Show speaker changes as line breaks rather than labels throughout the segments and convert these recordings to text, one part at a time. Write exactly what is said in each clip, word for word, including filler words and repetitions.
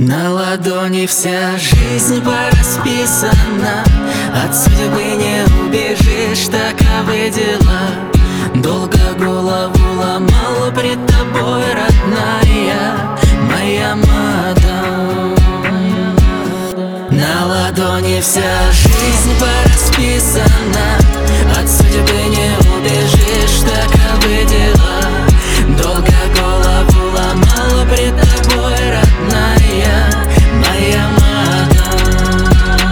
На ладони вся жизнь порасписана, от судьбы не убежишь, таковы дела. Долго голову ломала пред тобой, родная моя мадам. На ладони вся жизнь порасписана, от судьбы не убежишь, таковы дела. Долго голову ломала пред тобой, родная моя мадам.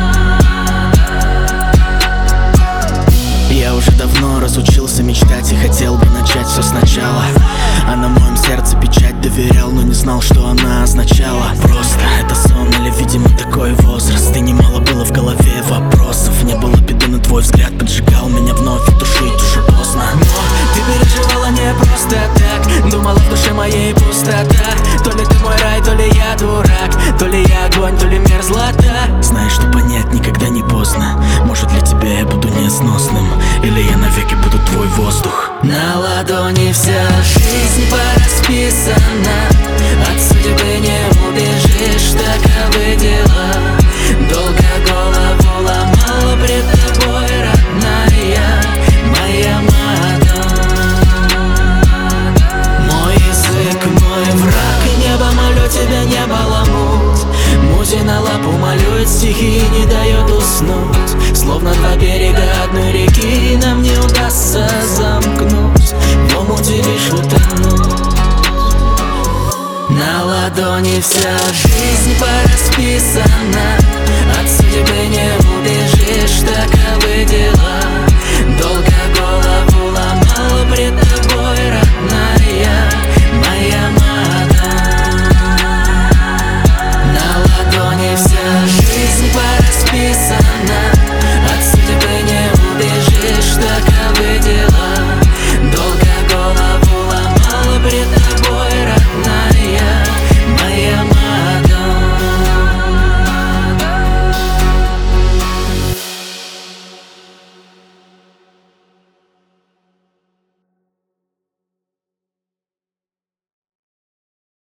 Я уже давно разучился мечтать и хотел бы начать все сначала. А на моем сердце печать доверял, но не знал, что она означала. Просто это сон или, видимо, такой возраст. И немало было в голове вопросов. Не было беды, но твой взгляд поджигал меня вновь, и тушить уже поздно. Но ты переживала не просто так, думала в душе моей пустота. То ли ты мой рай, то ли я дурак, то ли я огонь, то ли мерзлота. Знаешь, что понять никогда не поздно. Может, для тебя я буду несносным, или я навеки буду твой воздух. На ладони вся жизнь порасписана, от судьбы не убежишь, таковы дела. Долго голову ломала пред тобой, родная моя мадам. Мой язык, мой враг, и небо, молю тебя, не баламуть. Музи на лапу молюет стихи и не дает уснуть. Словно два берега одной реки, нам не удастся замкнуть, в омуте лишь утонуть. На ладони вся жизнь порасписана, от судьбы не убежишь, таковы дела.